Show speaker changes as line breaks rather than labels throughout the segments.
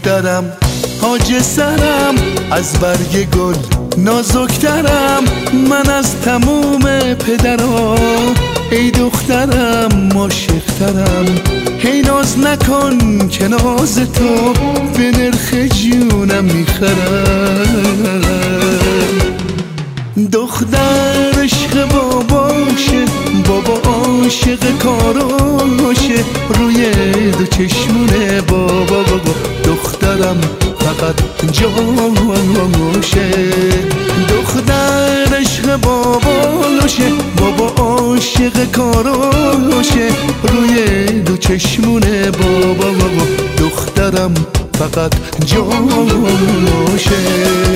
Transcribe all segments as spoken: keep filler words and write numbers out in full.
دخترم تاج سرم، از برگ گل نازکترم من از تموم پدرها. ای دخترم عاشقترم، هی ناز نکن که ناز تو به نرخ جونم میخرم. دختر عشق باباشه، بابا عاشق کاراشه، روی دو چشمونه بابا بابا دخترم فقط جاشه. دختر عشق باباشه، بابا عاشق کاراشه، روی دو چشمونه بابا بابا دخترم فقط جاشه.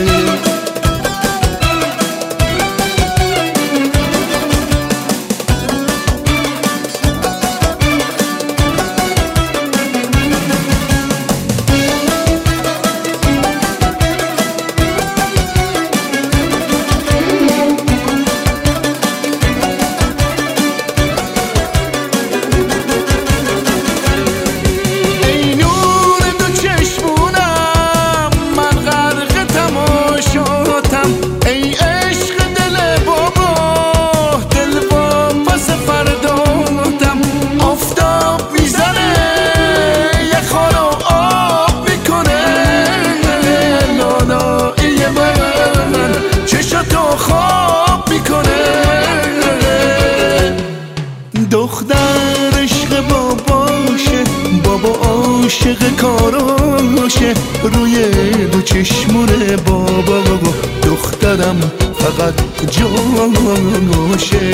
دختر عشق باباشه، بابا عاشق کاراشه، روی دو چشمونه بابا بابا دخترم فقط جاشه.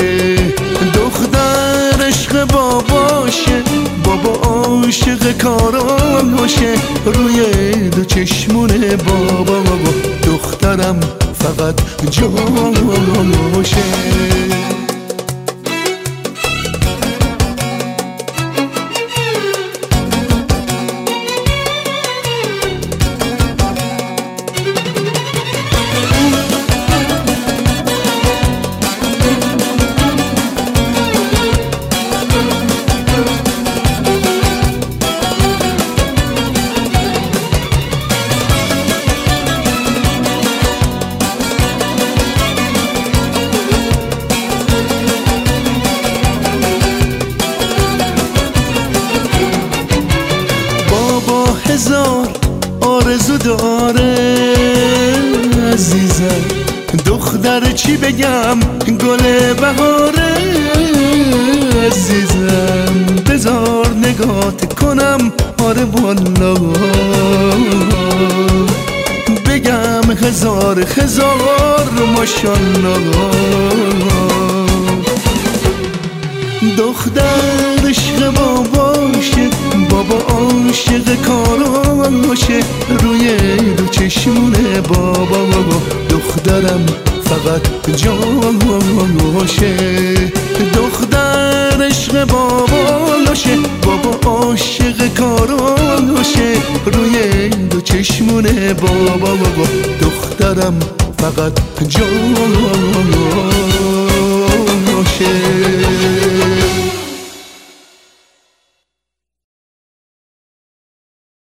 دختر عشق باباشه، بابا عاشق کاراشه، روی دو چشمونه بابا بابا دخترم فقط جاشه. هزار آرزو داره عزیزم، دختر چی بگم گل بهاره عزیزم. بذار نگات کنم آره والا، بگم هزار هزار ماشالله. دختر عشق باباشه، بابا عاشق کاراشه، روی دو چشمونه بابا بابا دخترم فقط جاشه. دختر عشق باباشه، بابا عاشق کاراشه، روی دو چشمونه بابا بابا دخترم فقط جاشه.